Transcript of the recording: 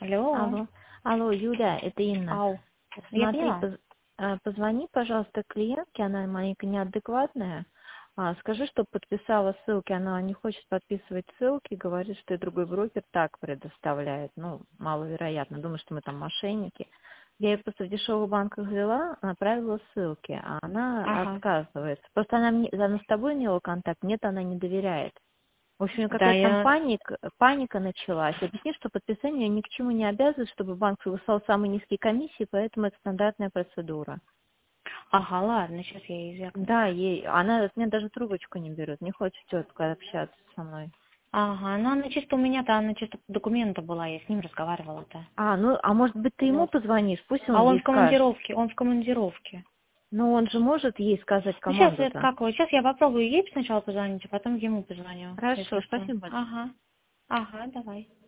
Алло. Алло, алло, Юля, это Инна. Ау. Я Смотри, поняла. позвони, пожалуйста, клиентке, она маленько неадекватная. Скажи, что подписала ссылки, она не хочет подписывать ссылки, говорит, что и другой брокер так предоставляет. Ну, маловероятно, думаю, что мы там мошенники. Я ее просто в дешевых банках взяла, направила ссылки, а она Ага. отказывается. Просто она с тобой имела контакт, нет, она не доверяет. В общем, Да, какая-то там я... паника началась. Объясни, что подписание ни к чему не обязывает, чтобы банк согласовал самые низкие комиссии, поэтому это стандартная процедура. Ага, ладно, сейчас я ей звякну. Да, она от меня даже трубочку не берет, не хочет четко общаться со мной. Ага, ну она чисто у меня-то, она чисто по документу была, я с ним разговаривала-то. А может быть, ты ему Вот. позвонишь, пусть А он он ей в скажет. командировке, он в командировке. Но он же может ей сказать Ну, сейчас, это команду-то. как его, сейчас я попробую ей сначала позвонить, а потом ему позвоню, Хорошо, если что. спасибо большое. Ага. Ага, давай.